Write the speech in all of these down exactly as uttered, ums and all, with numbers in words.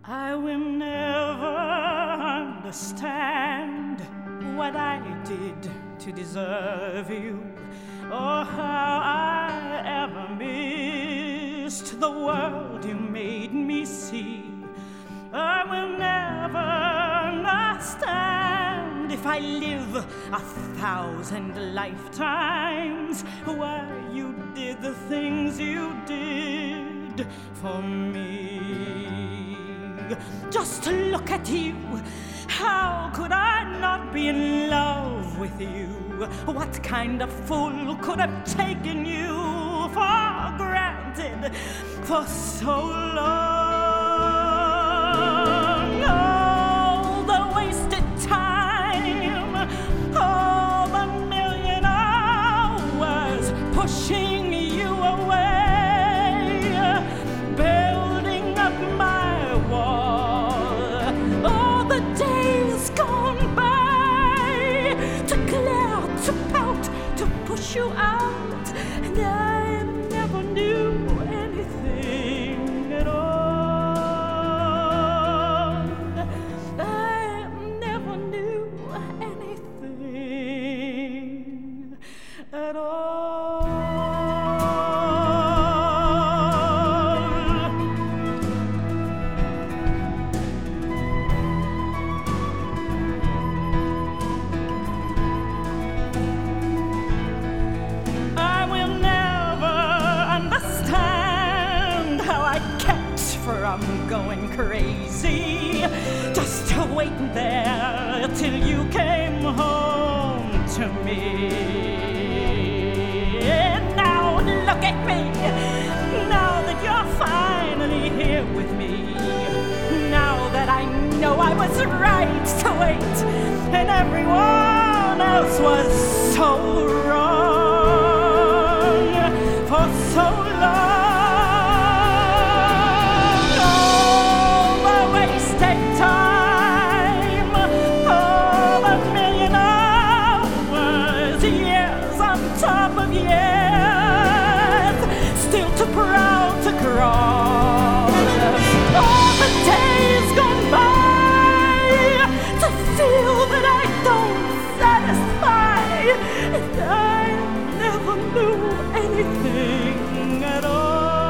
I will never understand what I did to deserve you, or how I ever missed the world you made me see. I will never understand if I live a thousand lifetimes why you did the things you did for me. Just to look at you, how could I not be in love with you? What kind of fool could have taken you for granted for so long? All the wasted time, all the million hours pushing you away, building up my wall, all the days gone by, to glare, to pout, to push you out, and I never knew anything at all. I never knew anything at all. I will never understand how I kept from going crazy, just to wait there till you came home to me. And now look at me, now that you're finally here with me, now that I know I was right to wait and everyone else was so wrong for so long. All the wasted time, all the million hours, years on top of years, still too proud to crawl. All the days gone by, to feel that I don't satisfy, and I never knew anything at all.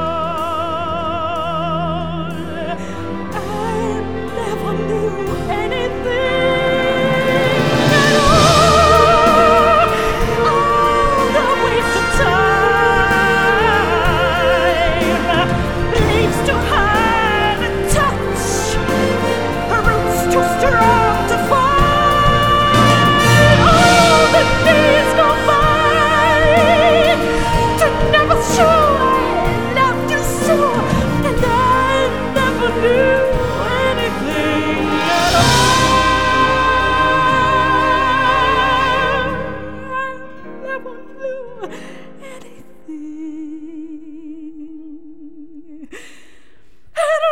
I never knew anything at all. All the wasted time, leaves too high to touch, roots too strong to fall. All the days go by, to never show I loved you so, and I never knew anything at all. I never knew anything at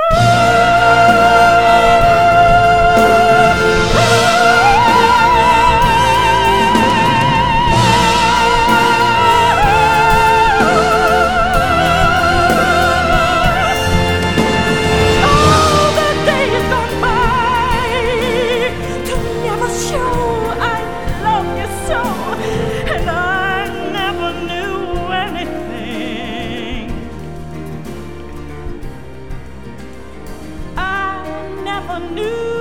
all the days gone by, to never show I love you so, and I never knew anything. I never knew